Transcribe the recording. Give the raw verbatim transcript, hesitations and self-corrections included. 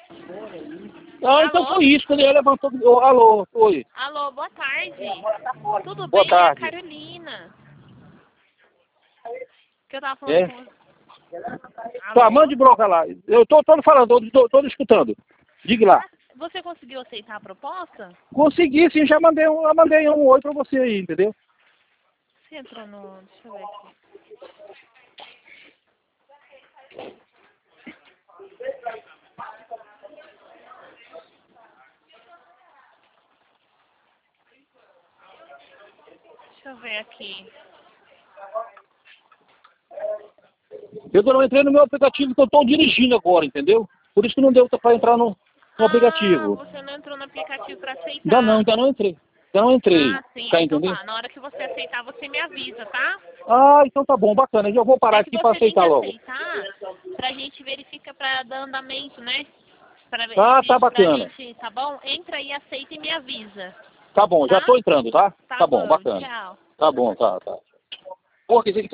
Ah, então Alô? foi isso, quando ele levantou. Oh, alô, oi. Alô, boa tarde. Tudo Boa bem? É a tarde. Carolina. Que eu tava falando É? com... Tá, Alô? mande broca lá. Eu tô, tô falando, tô, tô, tô escutando. Diga lá. Ah, você conseguiu aceitar a proposta? Consegui, sim, já mandei um, já mandei um oi pra você aí, entendeu? Você entrou no... Deixa eu ver aqui. Deixa eu ver aqui. Eu não entrei no meu aplicativo que eu tô dirigindo agora, entendeu? Por isso que não deu pra entrar no, no Ah, aplicativo. você não entrou no aplicativo pra Ainda não, aceitar. ainda não entrei. Ainda não entrei. Ah, sim. Tá Ah, então entendendo? tá. Na hora que você aceitar, você me avisa, tá? Ah, então tá bom, bacana. Eu vou parar É que aqui pra você tem que aceitar logo. aceitar pra gente verificar pra dar andamento, né? Pra, Ah, tá pra bacana. gente, tá bom? Entra aí, aceita e me avisa, Tá bom, já tá? tô entrando, tá? Tá Tá bom, bom, bacana. tchau. Tá bom, tá, tá. Pô, que